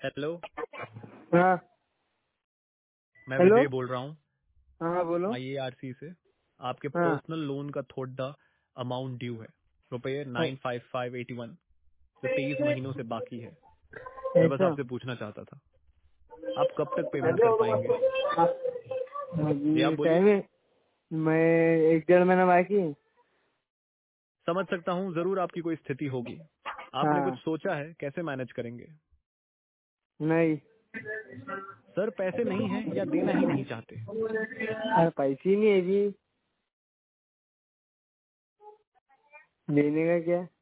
Hello. हाँ। मैं hello. विजय बोल रहा हूँ हाँ बोलो। IARC से। आपके हाँ। पर्सनल लोन का थोड़ा अमाउंट ड्यू है, रुपये 95581, जो 23 महीनों से बाकी है। मैं बस ऐसा आपसे पूछना चाहता था, आप कब तक पेमेंट कर पाएंगे? जी आप अभी बोलिए। टाइम है। मैं 1-1.5 महीना बाकी है। समझ सकता हूँ, जरूर आपकी कोई स्थिति होगी। आपने कुछ हाँ। सोचा है कैसे मैनेज करेंगे? नहीं। सर पैसे नहीं है या देना ही नहीं चाहते? पैसे ही नहीं है जी। देने का क्या।